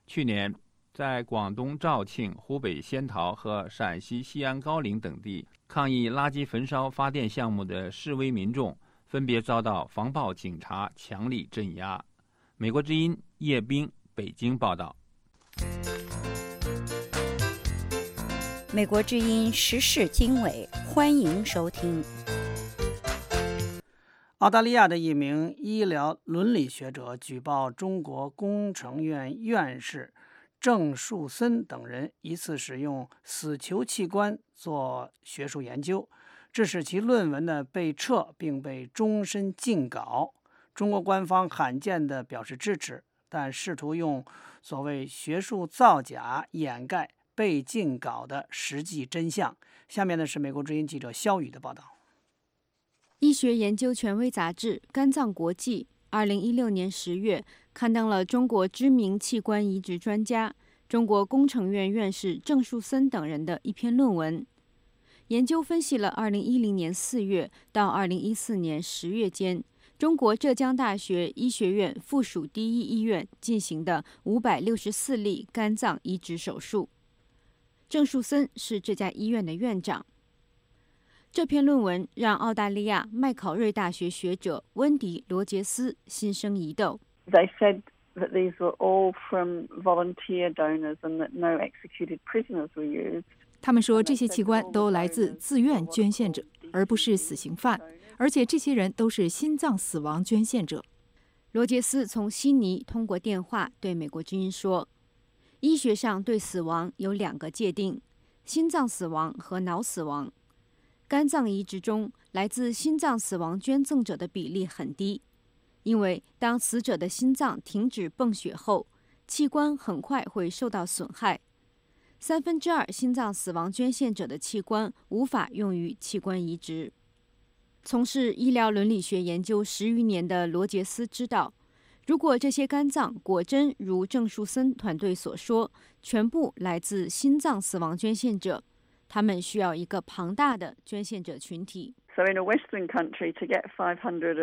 去年，在广东肇庆、湖北仙桃和陕西西安高陵等地抗议垃圾焚烧发电项目的示威民众，分别遭到防暴警察强力镇压。美国之音叶冰北京报道。 美国之音时事经纬，欢迎收听。 澳大利亚的一名医疗伦理学者举报中国工程院院士郑树森等人疑似使用死囚器官做学术研究，致使其论文呢被撤并被终身禁稿。中国官方罕见地表示支持，但试图用所谓学术造假掩盖被禁稿的实际真相。下面呢是美国之音记者肖宇的报道。 医学研究权威杂志《肝脏国际》二零一六年十月刊登了中国知名器官移植专家、中国工程院院士郑树森等人的一篇论文。研究分析了二零一零年四月到二零一四年十月间，中国浙江大学医学院附属第一医院进行的五百六十四例肝脏移植手术。郑树森是这家医院的院长。这篇论文让澳大利亚麦考瑞大学学者温迪·罗杰斯心生疑窦。 They said that these were all from volunteer donors and that no executed prisoners were used. 他们说这些器官都来自自愿捐献者，而不是死刑犯，而且这些人都是心脏死亡捐献者。 罗杰斯从悉尼通过电话对美国之音说，医学上对死亡有两个界定，心脏死亡和脑死亡。肝脏移植中来自心脏死亡捐赠者的比例很低，因为当死者的心脏停止泵血后，器官很快会受到损害。三分之二心脏死亡捐献者的器官无法用于器官移植。从事医疗伦理学研究十余年的罗杰斯知道，如果这些肝脏果真如郑树森团队所说，全部来自心脏死亡捐献者，他们需要一个庞大的捐献者群体。 So in a Western country, to get five hundred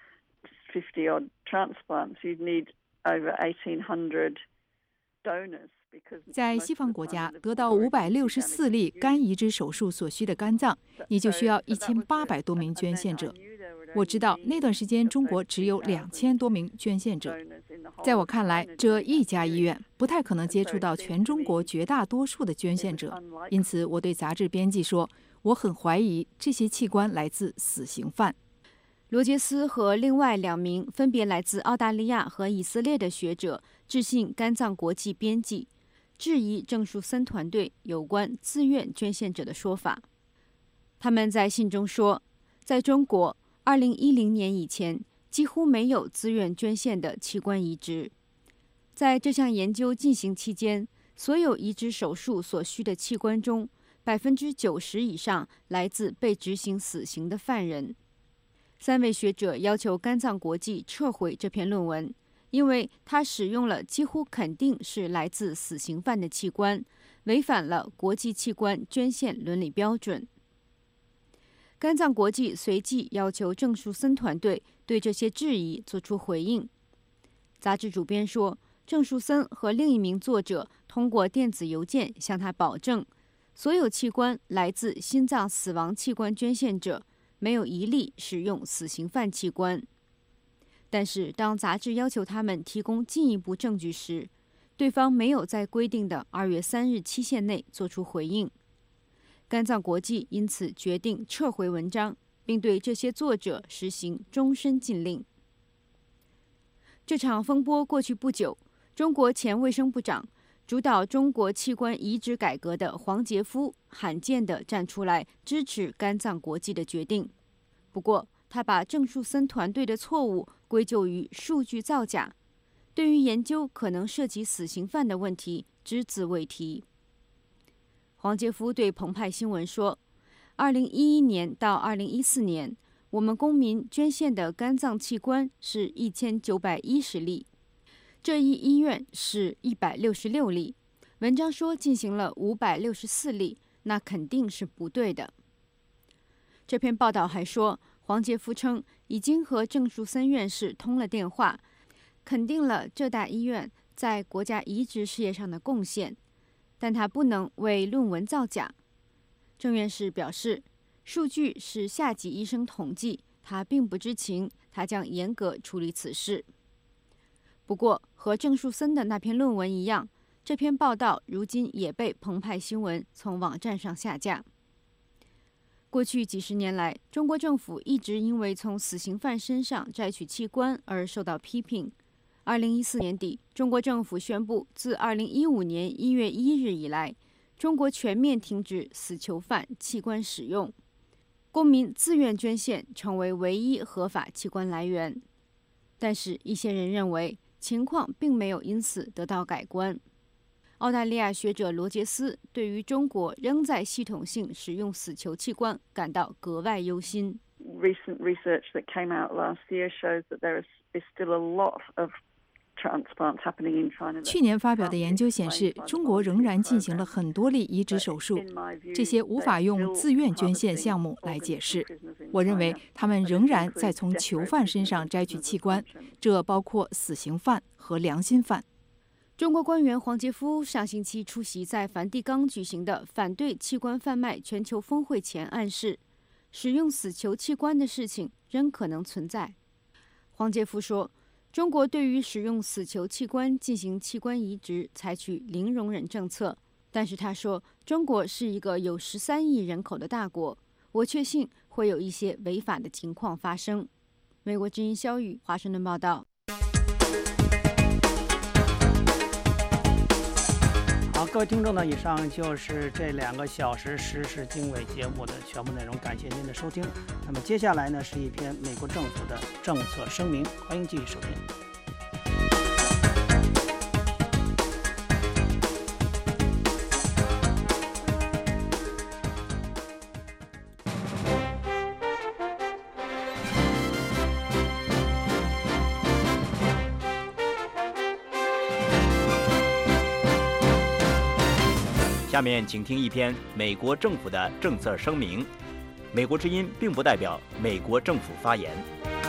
fifty odd transplants, you'd need over eighteen hundred donors. 在西方国家，得到五百六十四例肝移植手术所需的肝脏，你就需要一千八百多名捐献者。我知道那段时间中国只有两千多名捐献者。在我看来，这一家医院不太可能接触到全中国绝大多数的捐献者，因此我对杂志编辑说，我很怀疑这些器官来自死刑犯。 罗杰斯和另外两名分别来自澳大利亚和以色列的学者致信肝脏国际编辑，质疑郑树森团队有关自愿捐献者的说法。他们在信中说，在中国二零一零年以前几乎没有自愿捐献的器官移植。在这项研究进行期间，所有移植手术所需的器官中，百分之九十以上来自被执行死刑的犯人。三位学者要求肝脏国际撤回这篇论文，因为他使用了几乎肯定是来自死刑犯的器官，违反了国际器官捐献伦理标准。肝脏国际随即要求郑树森团队对这些质疑作出回应。杂志主编说，郑树森和另一名作者通过电子邮件向他保证，所有器官来自心脏死亡器官捐献者，没有一例使用死刑犯器官。但是当杂志要求他们提供进一步证据时，对方没有在规定的二月三日期限内做出回应。肝脏国际因此决定撤回文章，并对这些作者实行终身禁令。这场风波过去不久，中国前卫生部长、主导中国器官移植改革的黄杰夫罕见地站出来支持肝脏国际的决定。不过，他把郑树森团队的错误归咎于数据造假，对于研究可能涉及死刑犯的问题只字未提。黄杰夫对澎湃新闻说，二零一一年到二零一四年，我们公民捐献的肝脏器官是一千九百一十例，这一医院是一百六十六例。文章说进行了五百六十四例，那肯定是不对的。这篇报道还说，黄杰夫称已经和郑树森院士通了电话，肯定了浙大医院在国家移植事业上的贡献，但他不能为论文造假。郑院士表示，数据是下级医生统计，他并不知情，他将严格处理此事。不过，和郑树森的那篇论文一样，这篇报道如今也被澎湃新闻从网站上下架。过去几十年来，中国政府一直因为从死刑犯身上摘取器官而受到批评。二零一四年底，中国政府宣布，自二零一五年一月一日以来，中国全面停止死囚犯器官使用，公民自愿捐献成为唯一合法器官来源。但是，一些人认为情况并没有因此得到改观。澳大利亚学者罗杰斯对于中国仍在系统性使用死囚器官感到格外忧心。 Recent research that came out last year shows that there is, is still a lot of transplants happening in China. 去年发表的研究显示，中国仍然进行了很多例移植手术，这些无法用自愿捐献项目来解释。我认为他们仍然在从囚犯身上摘取器官，这包括死刑犯和良心犯。 中国官员黄杰夫上星期出席在梵蒂冈举行的反对器官贩卖全球峰会前暗示，使用死囚器官的事情仍可能存在。黄杰夫说，中国对于使用死囚器官进行器官移植采取零容忍政策，但是他说，中国是一个有十三亿人口的大国，我确信会有一些违法的情况发生。美国之音肖宇华盛顿报道。 好，各位听众呢，以上就是这两个小时时事经纬节目的全部内容，感谢您的收听。那么接下来呢，是一篇美国政府的政策声明，欢迎继续收听。 下面请听一篇美国政府的政策声明。美国之音并不代表美国政府发言。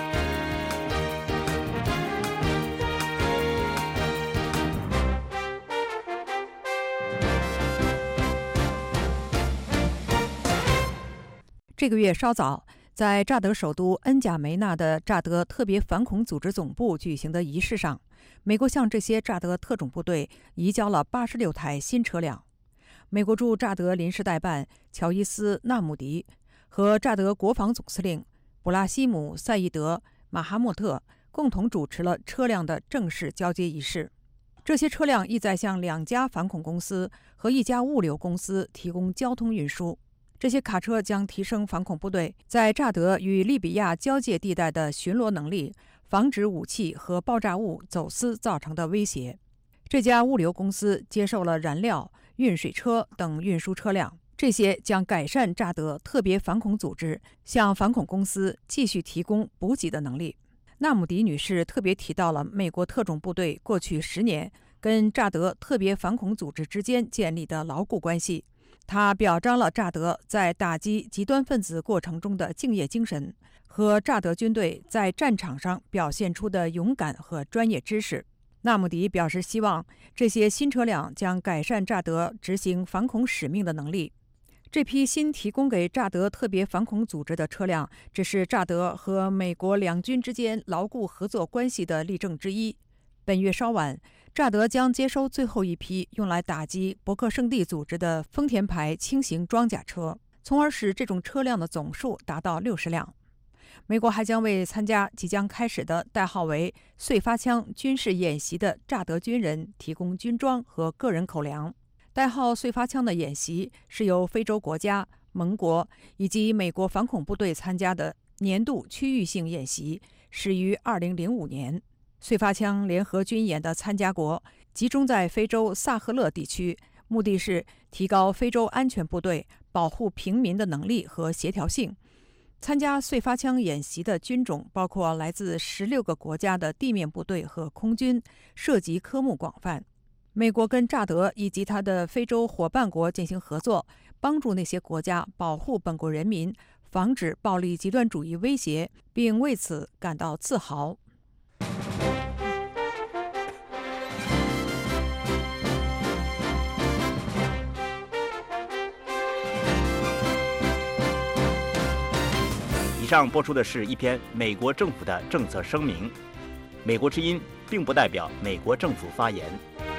这个月稍早，在乍得首都恩贾梅纳的乍得特别反恐组织总部举行的仪式上，美国向这些乍得特种部队移交了八十六台新车辆。美国驻乍得临时代办乔伊斯·纳姆迪和乍得国防总司令布拉西姆·赛义德·马哈默特共同主持了车辆的正式交接仪式。这些车辆意在向两家反恐公司和一家物流公司提供交通运输。这些卡车将提升反恐部队在乍得与利比亚交界地带的巡逻能力，防止武器和爆炸物走私造成的威胁。这家物流公司接受了燃料、运水车等运输车辆，这些将改善乍得特别反恐组织向反恐公司继续提供补给的能力。纳姆迪女士特别提到了美国特种部队过去十年跟乍得特别反恐组织之间建立的牢固关系。她表彰了乍得在打击极端分子过程中的敬业精神和乍得军队在战场上表现出的勇敢和专业知识。纳姆迪表示希望这些新车辆将改善乍得执行反恐使命的能力。这批新提供给乍得特别反恐组织的车辆只是乍得和美国两军之间牢固合作关系的例证之一。本月稍晚，乍得将接收最后一批用来打击伯克圣地组织的丰田牌轻型装甲车，从而使这种车辆的总数达到六十辆。美国还将为参加即将开始的代号为燧发枪军事演习的乍得军人提供军装和个人口粮。代号燧发枪的演习是由非洲国家、盟国以及美国反恐部队参加的年度区域性演习，始于二零零五年。燧发枪联合军演的参加国集中在非洲萨赫勒地区，目的是提高非洲安全部队保护平民的能力和协调性。参加燧发枪演习的军种包括来自十六个国家的地面部队和空军，涉及科目广泛。美国跟乍得以及他的非洲伙伴国进行合作，帮助那些国家保护本国人民，防止暴力极端主义威胁，并为此感到自豪。 上播出的是一篇美国政府的政策声明。美国之音并不代表美国政府发言。